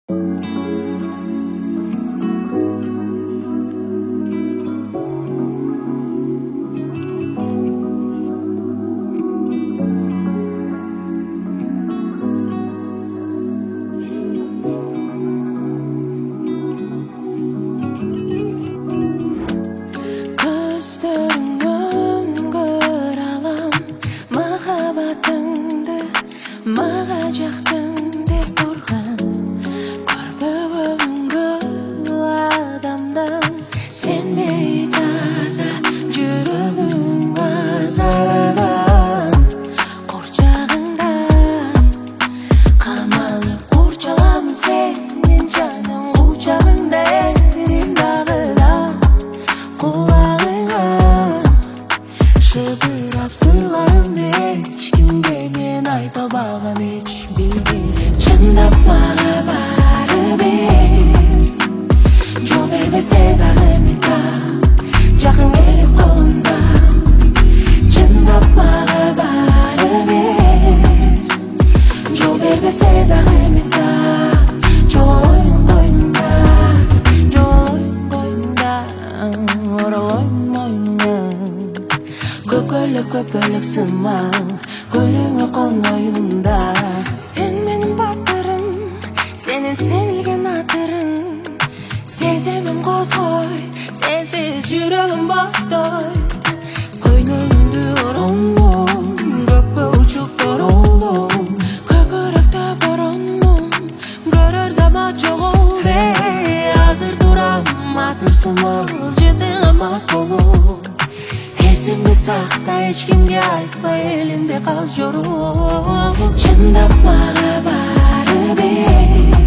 Maga жактың деп турган көрбөгөн адамдан сендей таза жүрөгүң азарадан курчагыңда камалып курчаламын сенин жаның кучагыңда эрдин дагыда кулагыңа шыбырап сырларымды эч кимге мен айта албаган эч билбейм чындап мага баары бир жол бербесе дагы мында жакын келип колумда чындап мага баары бир жол бербесе дагы мында жолойм койнуңда жолойм койнуңда оролойм мойнуңа көкөлөп көпөлөк сымал көлүңө конойунда сен менин батырым сенин sevилген атырың сезимим козгойт сенсиз жүрөгүм бостойт көйнөгүңдү оронмун көккө учуп боролдум көкөрөктө боронмун көрөр замат жоголду азыр турам атырсымол жетең мас болуп эсимди сакта эч кимге айтпай элимде калс жоруп чындап мага баары бир